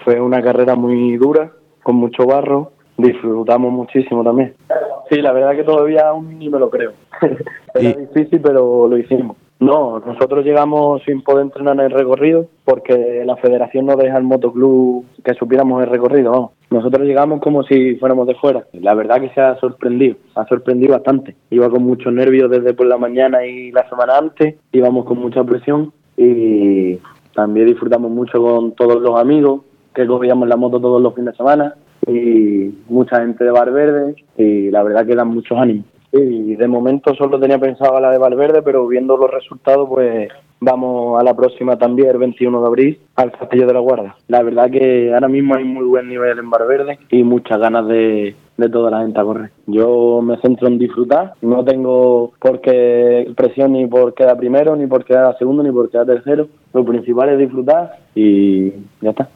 Fue una carrera muy dura, con mucho barro, disfrutamos muchísimo también. Sí, la verdad que todavía aún ni me lo creo. Era difícil, pero lo hicimos. No, nosotros llegamos sin poder entrenar en el recorrido porque la federación no deja al motoclub que supiéramos el recorrido, ¿no? Nosotros llegamos como si fuéramos de fuera. La verdad que se ha sorprendido bastante. Iba con muchos nervios desde por la mañana y la semana antes, íbamos con mucha presión y también disfrutamos mucho con todos los amigos que cogíamos la moto todos los fines de semana y mucha gente de Valverde y la verdad que dan muchos ánimos. Y de momento solo tenía pensado la de Valverde, pero viendo los resultados, pues vamos a la próxima también, el 21 de abril, al Castillo de la Guarda. La verdad que ahora mismo hay muy buen nivel en Valverde y muchas ganas de toda la gente a correr. Yo me centro en disfrutar, no tengo por qué presión ni por quedar primero, ni por quedar segundo, ni por quedar tercero. Lo principal es disfrutar y ya está.